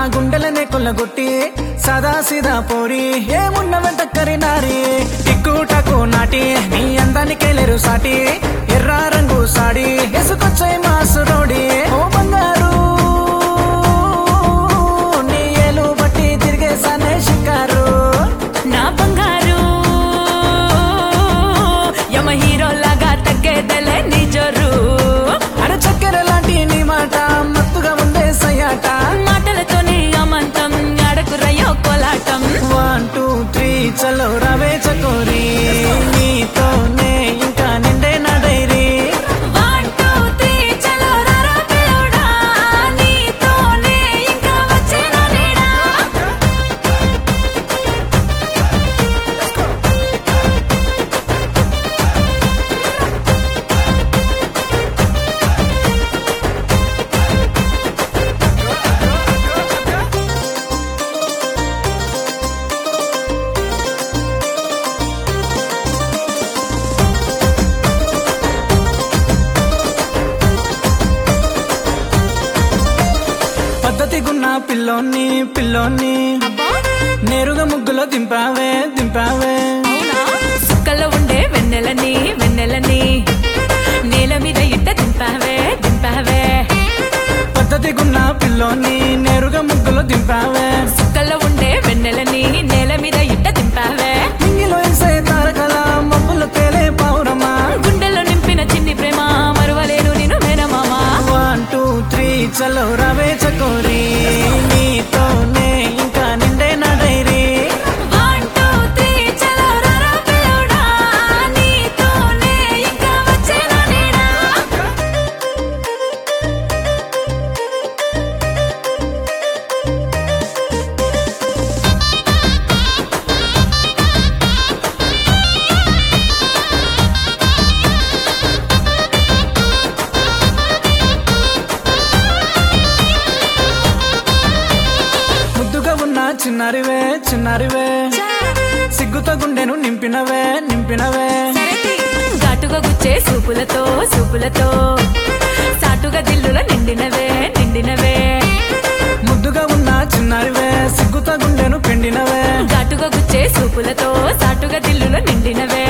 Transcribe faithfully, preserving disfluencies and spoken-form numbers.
గుండెలనే కొల్లగొట్టి సదా సిదా పోరి ఏమున్న వెంట కరినారి టిక్కుటకు నాటి నీ అందానికే లేరు సాటి ఎర్ర రంగు సాడి ఎసుకొచ్చాయి మాసు రోడి ఓ బంగారు నీ ఏలు బట్టి తిరిగేసానే షికారు నా బంగారు యమ హీరో లాగా తగ్గేదలే నీ జోరు అర చక్కెర లాంటి నీ మాట మత్తుగా ఉందే సయ్యాట మాటలతోనే అమంతం అడకురయ్యో కోలాటం వన్ టూ త్రీ చలో రవే చకోరి నీతోనే ఇంకా నిండే నా డైరీ వన్ టూ త్రీ చలో రారా పిల్లోడా నీతోనే ఇంకా వచ్చేనా నీడా పద్ధతిగున్న పిల్లోని పిల్లోని నేరుగా ముగ్గులో దింపావే దింపావే అవునా సుక్కల్లో ఉండే వెన్నెలని వెన్నెలని నేల మీద ఇట్ట దింపావే దింపావే పద్ధతిగున్న పిల్లోని నేరుగా ముగ్గులో దింపావే సుక్కల్లో ఉండే వెన్నెలని నేల మీద ఇట్ట దింపావే ఇంగిలో వేసే తారకల మబ్బులు తేలే పౌరమా గుండెల్లో నింపిన చిన్ని ప్రేమ మరువలేను నేను మేనమామా వన్ టూ త్రీ చలో రవే చకోరి నీతోనే ఇంకా నిండే నా డైరీ వన్ టూ త్రీ చలో రారా పిల్లోడా నీతోనే ఇంకా వచ్చేనా నీడా ముద్దుగా ఉన్న చిన్నారివే చిన్నారివే సిగ్గుతో గుండెను నింపినవే నింపినవే ఘాటుగా గుచ్చే సూపులతో సూపులతో సాటుగా దిల్లుల నిండినవే నిండినవే ముద్దుగా ఉన్న చిన్నారివే సిగ్గుతో గుండెను పిండినవే ఘాటుగా గుచ్చే సూపులతో సాటుగా దిల్లుల నిండినవే